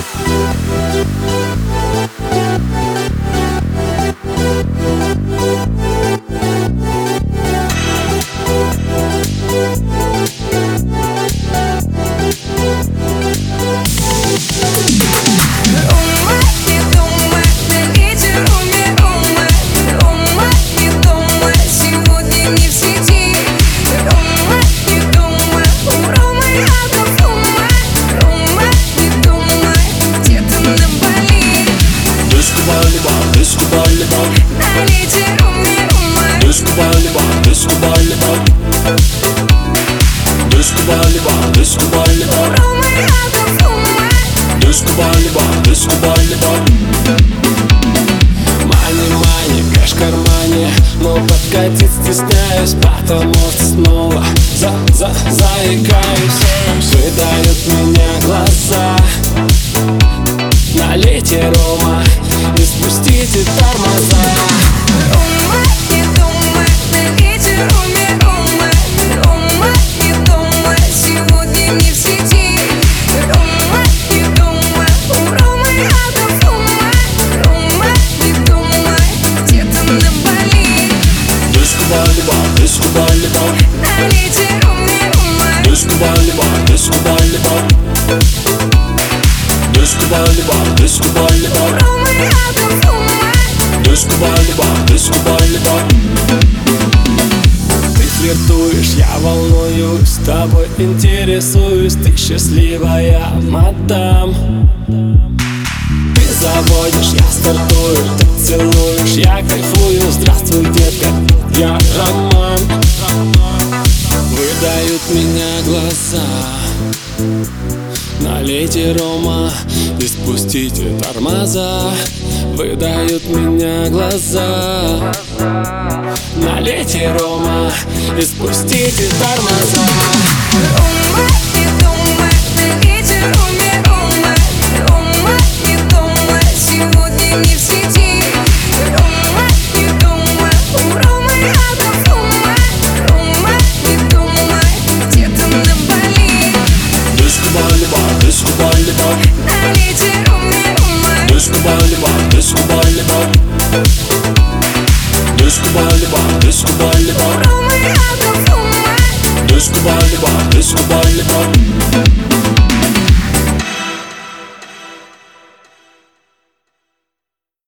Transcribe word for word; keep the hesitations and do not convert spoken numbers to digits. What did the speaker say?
Мани-мани, кэш в кармане, но подкатить стесняюсь, потому что снова за за заикаюсь. Выдают меня глаза. Налейте рома и спустите тормоза. Рома и дома, налейте роме рома. Рома и дома, сегодня не в сети. Рома и дома, у Ромы автофома. Рома и дома, где-то на Бали. Диско-балиба, диско-балиба. Налейте роме рома. Диско-балиба, диско-балиба. Диско-балиба, диско-балиба. Ромы автофома. Диско-балиба, диско-балиба. Ты флиртуешь, я волнуюсь, с тобой интересуюсь. Ты счастливая, мадам. Ты заводишь, я стартую, ты целуешь, я кайфую. Здравствуй, детка, я Роман. Выдают меня глаза. Налейте рома и спустите тормоза. Выдают меня глаза. Налейте рома и спустите тормоза. Рома и дома, налейте роме рома. Рома и дома, сегодня не в сети. Рома и дома, у Ромы автофома. Рома и дома, где-то на Бали. Диско-балиба, диско-балиба. Налейте роме рома. Диско-балиба, диско-балиба. Диско-балиба, диско-балиба. Ромы автофома. Диско-балиба, диско-балиба.